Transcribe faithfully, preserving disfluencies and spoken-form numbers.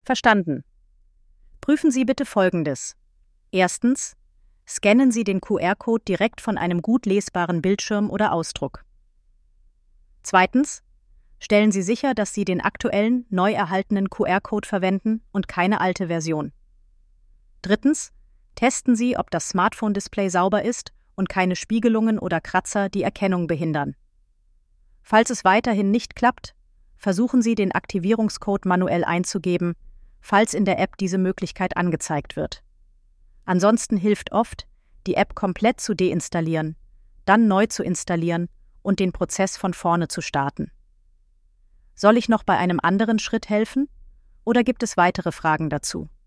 Verstanden. Prüfen Sie bitte Folgendes. Erstens. Scannen Sie den Q R-Code direkt von einem gut lesbaren Bildschirm oder Ausdruck. Zweitens. Stellen Sie sicher, dass Sie den aktuellen, neu erhaltenen Q R-Code verwenden und keine alte Version. Drittens. Testen Sie, ob das Smartphone-Display sauber ist und keine Spiegelungen oder Kratzer die Erkennung behindern. Falls es weiterhin nicht klappt, versuchen Sie, den Aktivierungscode manuell einzugeben, falls in der App diese Möglichkeit angezeigt wird. Ansonsten hilft oft, die App komplett zu deinstallieren, dann neu zu installieren und den Prozess von vorne zu starten. Soll ich noch bei einem anderen Schritt helfen oder gibt es weitere Fragen dazu?